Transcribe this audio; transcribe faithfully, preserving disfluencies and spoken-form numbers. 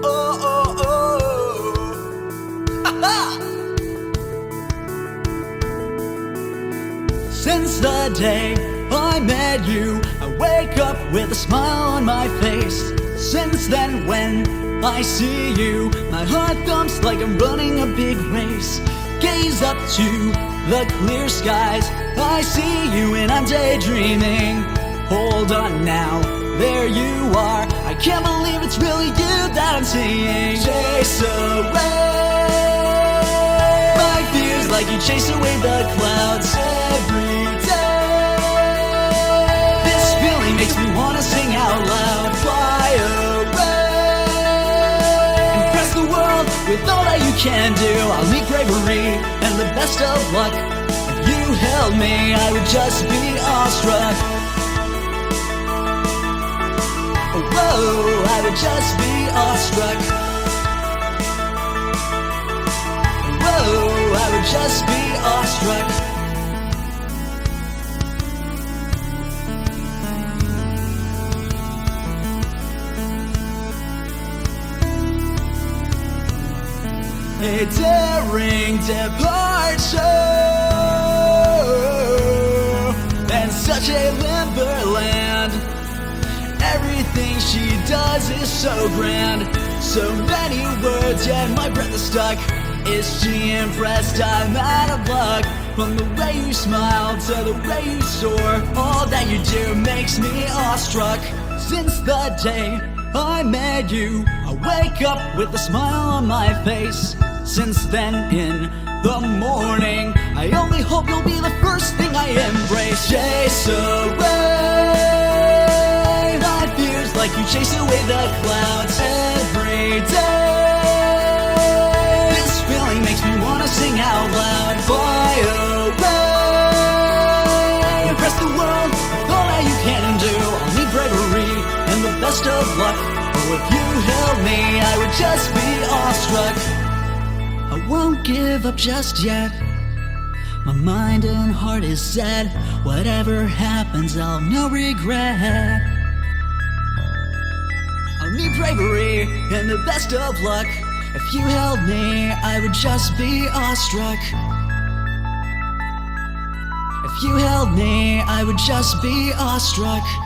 oh, oh. Aha! Since the day I met you, I wake up with a smile on my face. Since then, when I see you, my heart thumps like I'm running a big race. Gaze up to the clear skies, I see you and I'm daydreaming. Hold on now, there you are, I can't believe it's really you that I'm seeing. Chase away my fears like you chase away the clouds every day. This feeling makes me wanna sing out loud. Fly away, impress the world with all that you can do. I'll need bravery and the best of luck. If you held me, I would just be awestruck. Whoa, I would just be awestruck. Whoa, I would just be awestruck. A daring departure and such a limberland. Everything she does is so grand. So many words yet my breath is stuck. Is she impressed? I'm out of luck. From the way you smile to the way you soar, all that you do makes me awestruck. Since the day I met you, I wake up with a smile on my face. Since then in the morning, I only hope you'll be the first thing I embrace. Chase away my fears like you chase away the clouds every day. This feeling makes me wanna sing out loud. Fly away, impress the world with all that you can do. I'll need bravery and the best of luck. Oh, if you held me, I would just be awestruck. I won't give up just yet. My mind and heart is set. Whatever happens, I'll no regret. I'll need bravery and the best of luck. If you held me, I would just be awestruck. If you held me, I would just be awestruck.